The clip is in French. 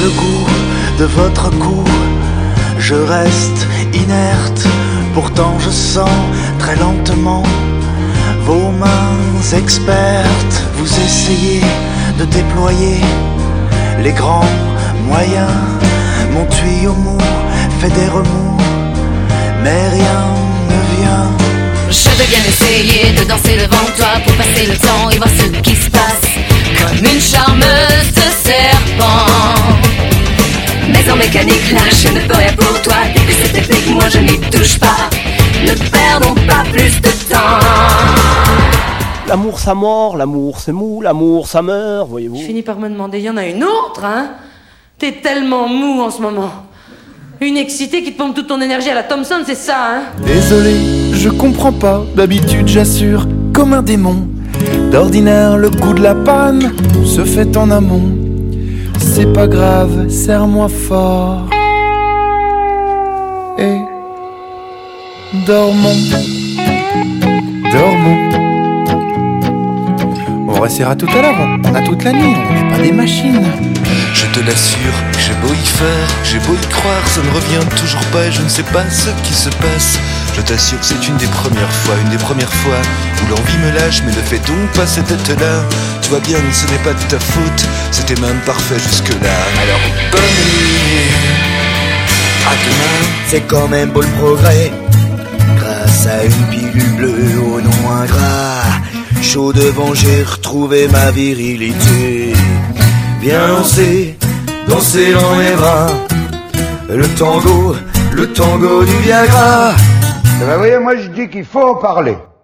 le goût de votre cou. Je reste inerte, pourtant je sens très lentement vos mains expertes. Vous essayez de déployer les grands moyens. Mon tuyau mou fait des remous, mais rien ne vient. Je veux bien essayer de danser devant toi pour passer le temps et voir ce qui se passe, comme une charmeuse de serpent. Mais en mécanique là, je ne peux rien pour toi. Dès que c'est technique, moi je n'y touche pas. Ne perdons pas plus de temps. L'amour ça mord, l'amour c'est mou, l'amour ça meurt, voyez-vous. Je finis par me demander, y en a une autre, hein? T'es tellement mou en ce moment. Une excitée qui te pompe toute ton énergie à la Thompson, c'est ça, hein? Désolé, je comprends pas. D'habitude, j'assure comme un démon. D'ordinaire, le coup de la panne se fait en amont. C'est pas grave, serre-moi fort. Et dormons, dormons. On restera tout à l'heure, on a toute la nuit, on n'est pas des machines. Je te l'assure, j'ai beau y faire, j'ai beau y croire, ça ne revient toujours pas et je ne sais pas ce qui se passe. Je t'assure que c'est une des premières fois où l'envie me lâche, mais ne fais donc pas cette tête-là. Tu vois bien, ce n'est pas de ta faute, c'était même parfait jusque-là. Alors bonne nuit, à demain. C'est quand même beau le progrès, grâce à une pilule bleue au nom ingrat. Chaud devant, j'ai retrouvé ma virilité. Viens danser, danser dans mes bras. Le tango du Viagra. Vous voyez, moi je dis qu'il faut en parler.